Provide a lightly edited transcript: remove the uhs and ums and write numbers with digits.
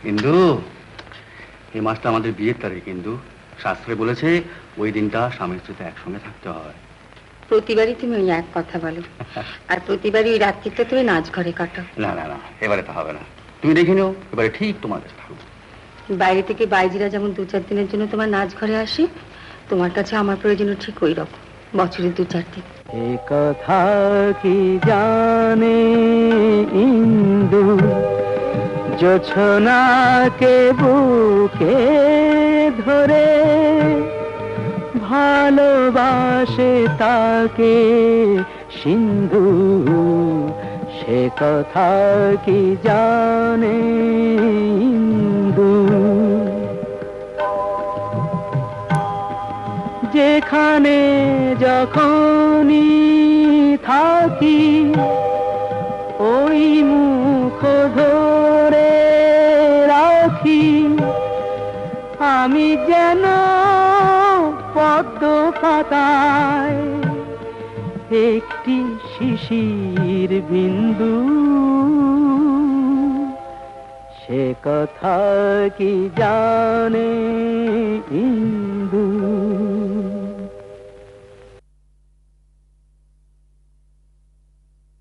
ইন্দু, এই মাসটা আমাদের বিয়ের তারিখ। ইন্দু, শাস্ত্রে বলেছে ওই দিনটা স্বামী স্ত্রীতে একসঙ্গে থাকতে হয়। প্রতিবারই তুমি ওই এক কথা বলো, আর প্রতিবারই ওই রাত্রিটা তুমি নাচ ঘরে কাটাও। না না না, এবারে তা হবে না। তুমি দেখে নিও, এবারে ঠিক তোমার কাছে থাকবো। বাইরে থেকে বাইজিরা যেমন 2-4 দিনের জন্য তোমার নাচ ঘরে আসে, তোমার কাছে আমার প্রয়োজনও ঠিক ওই রকম, বছরে 2-4 দিন। এ কথা কি জানে ইন্দু, জোছনাকে বুকে ধরে ভালোবাসে তাকে সিন্ধু, সে কথা কি জানে ইন্দু। যেখানে যখনই থাকি ওই মুখ ধরে রাখি, আমি যেন পদ্ম পাতায় একটি শিশির বিন্দু, সে কথা কি জানে